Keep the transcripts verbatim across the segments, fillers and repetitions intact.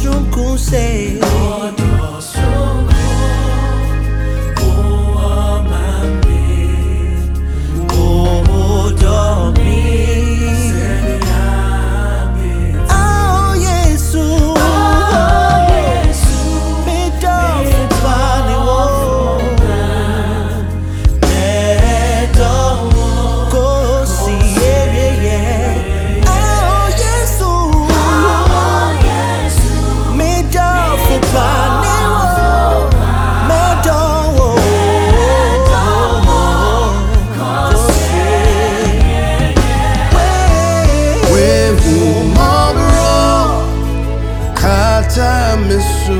Sunkún say Odo sunkún, oh mami, Odo mi seriami. Oh Yesu Oh Yesu, me do fani wo me do ko si ye ye Oh Yesu oh Yesu, me do fani wo me do Misu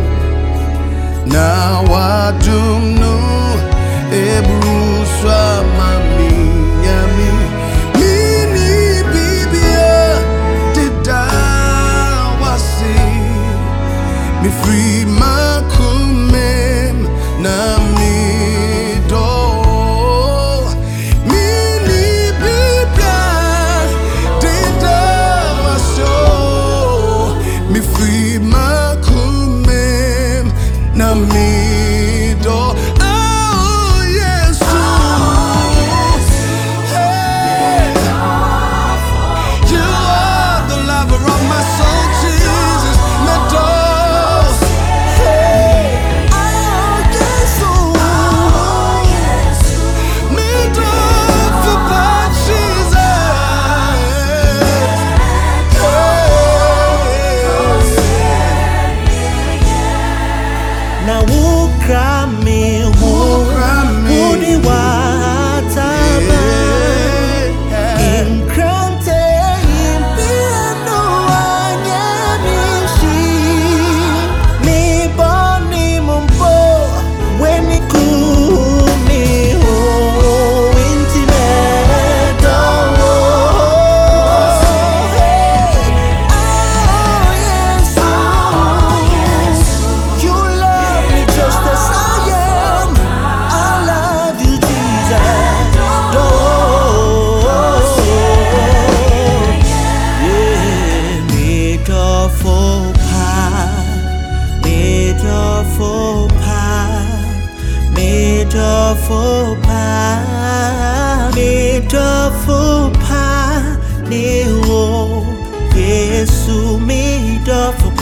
na wadumnu ebruswa mami yami mini bibia dida wasi mi free makumem na mi do mini bibia dida waso mi free na mi do oh yes hey you are the lover of my soul Jesus me do hey oh Yesu me do for my Jesus na wukra mi hu udi wataba inkrante impiano anyamishi mi boni mumpo weni kumi hu intimedo Faux pas, mais de faux pas, mais de faux pas, Néo, Yesu, mais de faux